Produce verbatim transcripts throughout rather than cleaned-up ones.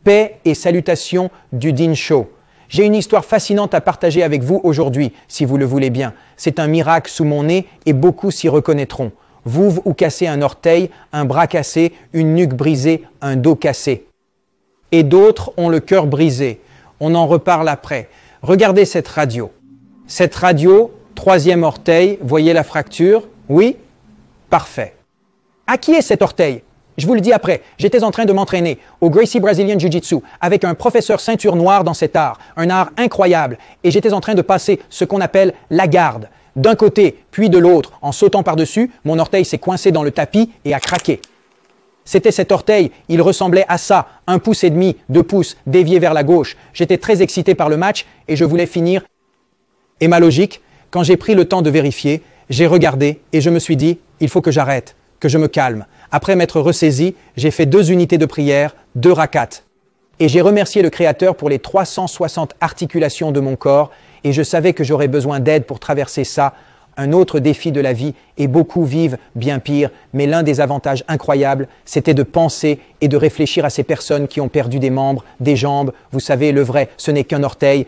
Paix et salutations du Deen Show. J'ai une histoire fascinante à partager avec vous aujourd'hui, si vous le voulez bien. C'est un miracle sous mon nez et beaucoup s'y reconnaîtront. Vous ou cassé un orteil, un bras cassé, une nuque brisée, un dos cassé. Et d'autres ont le cœur brisé. On en reparle après. Regardez cette radio. Cette radio, troisième orteil, voyez la fracture? Oui? Parfait. À qui est cet orteil? Je vous le dis après, j'étais en train de m'entraîner au Gracie Brazilian Jiu-Jitsu avec un professeur ceinture noire dans cet art, un art incroyable, et j'étais en train de passer ce qu'on appelle la garde. D'un côté, puis de l'autre, en sautant par-dessus, mon orteil s'est coincé dans le tapis et a craqué. C'était cet orteil, il ressemblait à ça, un pouce et demi, deux pouces, dévié vers la gauche. J'étais très excité par le match et je voulais finir. Et ma logique, quand j'ai pris le temps de vérifier, j'ai regardé et je me suis dit, il faut que j'arrête, que je me calme. Après m'être ressaisi, j'ai fait deux unités de prière, deux rakats. Et j'ai remercié le Créateur pour les trois cent soixante articulations de mon corps et je savais que j'aurais besoin d'aide pour traverser ça, un autre défi de la vie, et beaucoup vivent bien pire, mais l'un des avantages incroyables, c'était de penser et de réfléchir à ces personnes qui ont perdu des membres, des jambes, vous savez, le vrai, ce n'est qu'un orteil.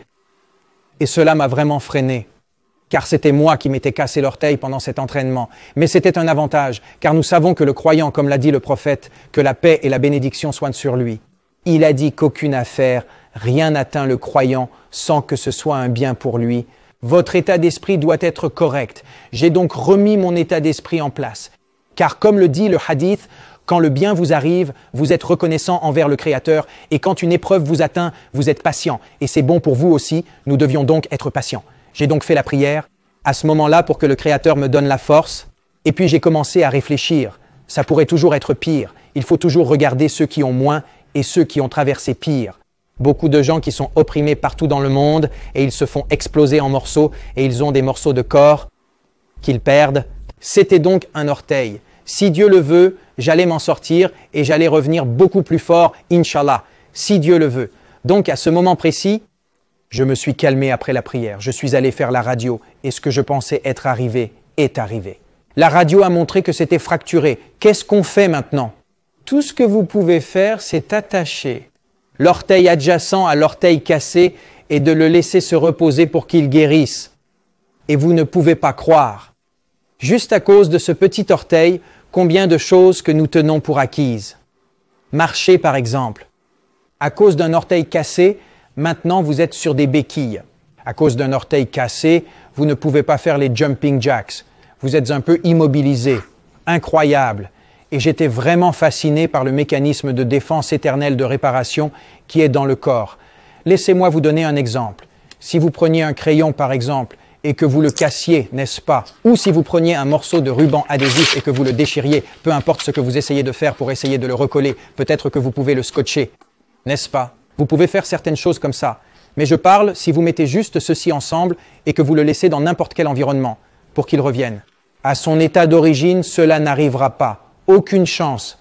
Et cela m'a vraiment freiné. Car c'était moi qui m'étais cassé l'orteil pendant cet entraînement. Mais c'était un avantage, car nous savons que le croyant, comme l'a dit le prophète, que la paix et la bénédiction soient sur lui. Il a dit qu'aucune affaire, rien n'atteint le croyant sans que ce soit un bien pour lui. Votre état d'esprit doit être correct. J'ai donc remis mon état d'esprit en place. Car comme le dit le hadith, quand le bien vous arrive, vous êtes reconnaissant envers le Créateur, et quand une épreuve vous atteint, vous êtes patient. Et c'est bon pour vous aussi, nous devions donc être patients. J'ai donc fait la prière, à ce moment-là, pour que le Créateur me donne la force, et puis j'ai commencé à réfléchir. Ça pourrait toujours être pire. Il faut toujours regarder ceux qui ont moins et ceux qui ont traversé pire. Beaucoup de gens qui sont opprimés partout dans le monde et ils se font exploser en morceaux et ils ont des morceaux de corps qu'ils perdent. C'était donc un orteil. Si Dieu le veut, j'allais m'en sortir et j'allais revenir beaucoup plus fort, Inch'Allah, si Dieu le veut. Donc à ce moment précis, je me suis calmé après la prière. Je suis allé faire la radio et ce que je pensais être arrivé est arrivé. La radio a montré que c'était fracturé. Qu'est-ce qu'on fait maintenant? Tout ce que vous pouvez faire, c'est attacher l'orteil adjacent à l'orteil cassé et de le laisser se reposer pour qu'il guérisse. Et vous ne pouvez pas croire, juste à cause de ce petit orteil, combien de choses que nous tenons pour acquises. Marcher par exemple. À cause d'un orteil cassé, maintenant vous êtes sur des béquilles. À cause d'un orteil cassé, vous ne pouvez pas faire les jumping jacks. Vous êtes un peu immobilisé. Incroyable. Et j'étais vraiment fasciné par le mécanisme de défense éternelle de réparation qui est dans le corps. Laissez-moi vous donner un exemple. Si vous preniez un crayon, par exemple, et que vous le cassiez, n'est-ce pas? Ou si vous preniez un morceau de ruban adhésif et que vous le déchiriez, peu importe ce que vous essayez de faire pour essayer de le recoller, peut-être que vous pouvez le scotcher, n'est-ce pas? Vous pouvez faire certaines choses comme ça. Mais je parle si vous mettez juste ceci ensemble et que vous le laissez dans n'importe quel environnement pour qu'il revienne. À son état d'origine, cela n'arrivera pas. Aucune chance.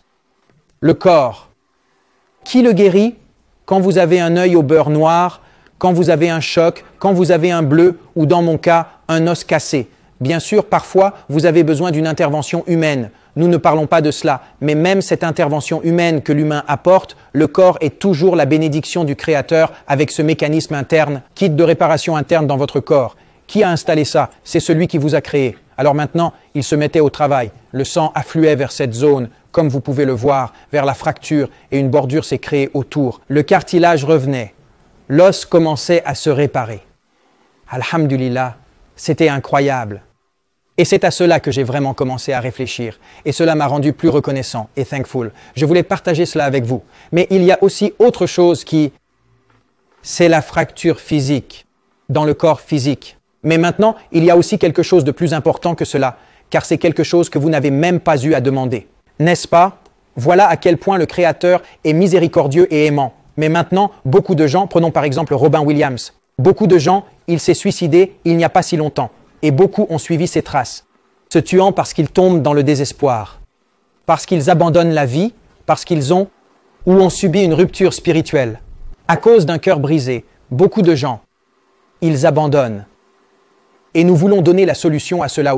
Le corps. Qui le guérit? Quand vous avez un œil au beurre noir, quand vous avez un choc, quand vous avez un bleu ou dans mon cas, un os cassé. Bien sûr, parfois, vous avez besoin d'une intervention humaine. Nous ne parlons pas de cela, mais même cette intervention humaine que l'humain apporte, le corps est toujours la bénédiction du Créateur avec ce mécanisme interne, kit de réparation interne dans votre corps. Qui a installé ça? C'est celui qui vous a créé. Alors maintenant, il se mettait au travail. Le sang affluait vers cette zone, comme vous pouvez le voir, vers la fracture, et une bordure s'est créée autour. Le cartilage revenait. L'os commençait à se réparer. Alhamdulillah, c'était incroyable. Et c'est à cela que j'ai vraiment commencé à réfléchir. Et cela m'a rendu plus reconnaissant et thankful. Je voulais partager cela avec vous. Mais il y a aussi autre chose qui... c'est la fracture physique, dans le corps physique. Mais maintenant, il y a aussi quelque chose de plus important que cela, car c'est quelque chose que vous n'avez même pas eu à demander. N'est-ce pas? Voilà à quel point le Créateur est miséricordieux et aimant. Mais maintenant, beaucoup de gens, prenons par exemple Robin Williams, beaucoup de gens, il s'est suicidé il n'y a pas si longtemps, et beaucoup ont suivi ses traces, se tuant parce qu'ils tombent dans le désespoir, parce qu'ils abandonnent la vie, parce qu'ils ont ou ont subi une rupture spirituelle. À cause d'un cœur brisé, beaucoup de gens, ils abandonnent. Et nous voulons donner la solution à cela aussi.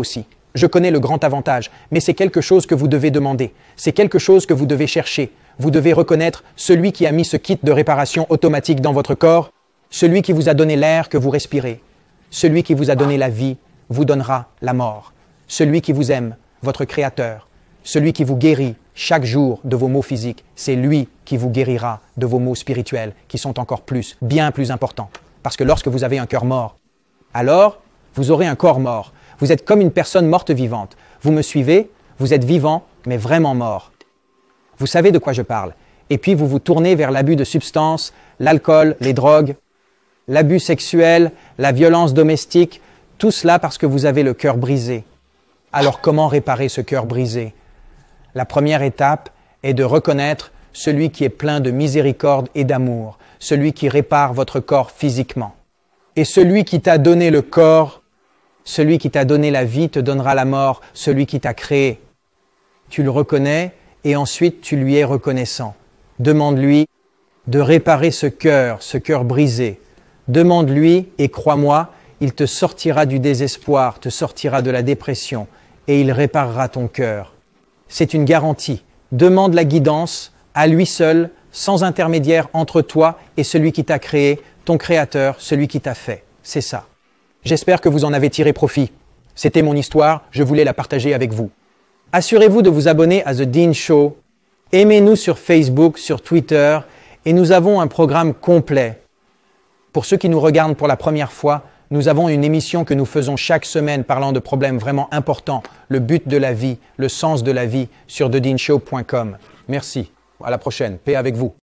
Je connais le grand avantage, mais c'est quelque chose que vous devez demander. C'est quelque chose que vous devez chercher. Vous devez reconnaître celui qui a mis ce kit de réparation automatique dans votre corps, celui qui vous a donné l'air que vous respirez, celui qui vous a donné la vie, vous donnera la mort. Celui qui vous aime, votre Créateur, celui qui vous guérit chaque jour de vos maux physiques, c'est lui qui vous guérira de vos maux spirituels, qui sont encore plus, bien plus importants. Parce que lorsque vous avez un cœur mort, alors vous aurez un corps mort. Vous êtes comme une personne morte vivante. Vous me suivez? Vous êtes vivant, mais vraiment mort. Vous savez de quoi je parle. Et puis vous vous tournez vers l'abus de substances, l'alcool, les drogues, l'abus sexuel, la violence domestique, tout cela parce que vous avez le cœur brisé. Alors comment réparer ce cœur brisé? La première étape est de reconnaître celui qui est plein de miséricorde et d'amour, celui qui répare votre corps physiquement. Et celui qui t'a donné le corps, celui qui t'a donné la vie te donnera la mort, celui qui t'a créé. Tu le reconnais et ensuite tu lui es reconnaissant. Demande-lui de réparer ce cœur, ce cœur brisé. Demande-lui et crois-moi, il te sortira du désespoir, te sortira de la dépression et il réparera ton cœur. C'est une garantie. Demande la guidance à lui seul, sans intermédiaire entre toi et celui qui t'a créé, ton Créateur, celui qui t'a fait. C'est ça. J'espère que vous en avez tiré profit. C'était mon histoire, je voulais la partager avec vous. Assurez-vous de vous abonner à The Dean Show. Aimez-nous sur Facebook, sur Twitter et nous avons un programme complet. Pour ceux qui nous regardent pour la première fois, nous avons une émission que nous faisons chaque semaine parlant de problèmes vraiment importants, le but de la vie, le sens de la vie sur the dean show point com. Merci. À la prochaine. Paix avec vous.